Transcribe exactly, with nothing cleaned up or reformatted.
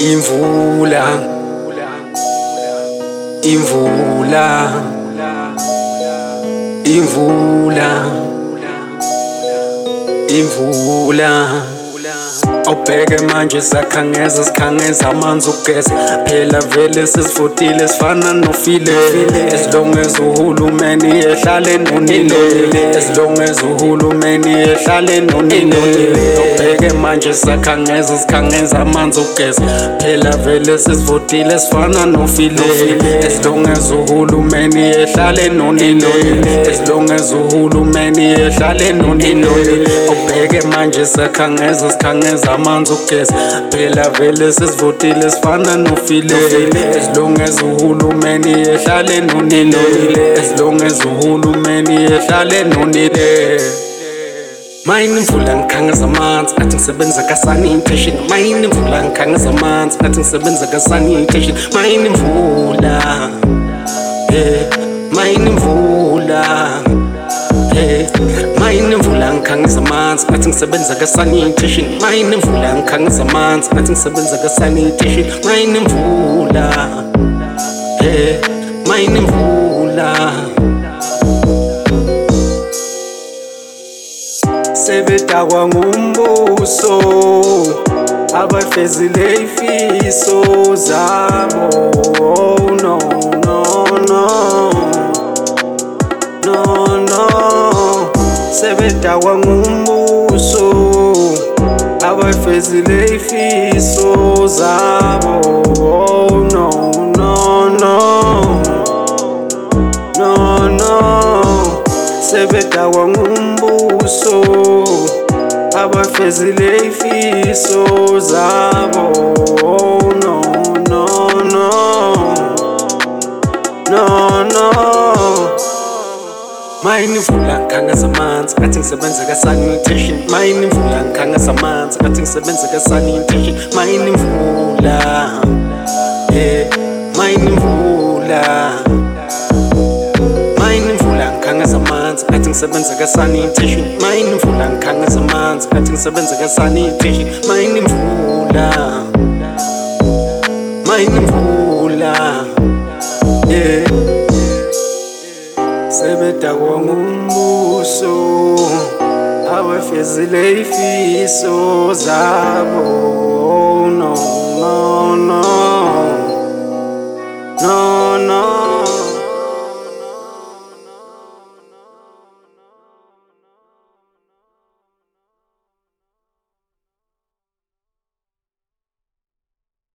Imvula, imvula, imvula, imvula. Awubheke manje sakhangeza sikhangeza amanzi ukugeza phela vele sesivotile sifana nofile. As long as uhulumeni ehlale nonile, as long as uhulumeni ehlale nonile. Awubheke manje sakhangeza sikhangeza amanzi ukugeza phela vele sesivotile sifana nofile. As long as uhulumeni ehlale nonile, as long as uhulumeni ehlale nonile. Awubheke manje sakhangeza sikhangeza amanzi ukugeza phela vele sesivotile sifana nofile. As long as uhulumeni ehlale nonile, as long as uhulumeni ehlale nonile. Mayini imvula ngikhangeza amanzi athi ngisebenza ka-sanitation. Mayini imvula ngikhangeza amanzi athi ngisebenza ka-sanitation. Mayini imvula, eh, mayini imvula, eh, mayini imvula ngikhangeza amanzi athi ngisebenza ka-sanitation. Mayini imvula ngikhangeza amanzi athi ngisebenza ka-sanitation. Mayini imvula, eh, mayini imvula. Sebedakwa ngumbuso abafezile ifiso zabo. Oh, no, no, no, no, no. Sebedakwa ngumbuso abafezile ifiso zabo. Oh, no, no, no, no, no. Sebedakwa ngumbuso abafezile ifiso zabo. Oh, no, no, no, no, no. Mayini imvula ngikhangeza amanzi athi ngisebenza ka-sanitation. Mayini imvula ngikhangeza amanzi athi ngisebenza ka-sanitation. Mayini imvula, eh, mayini imvula, mayini imvula ngikhangeza amanzi athi ngisebenza ka-sanitation. Mayini imvula ngikhangeza amanzi athi ngisebenza ka-sanitation. Mayini imvula, mayini imvula, yeah. Sebedakwa ngumbuso abafezile ifiso zabo. Oh, no, no, no, no.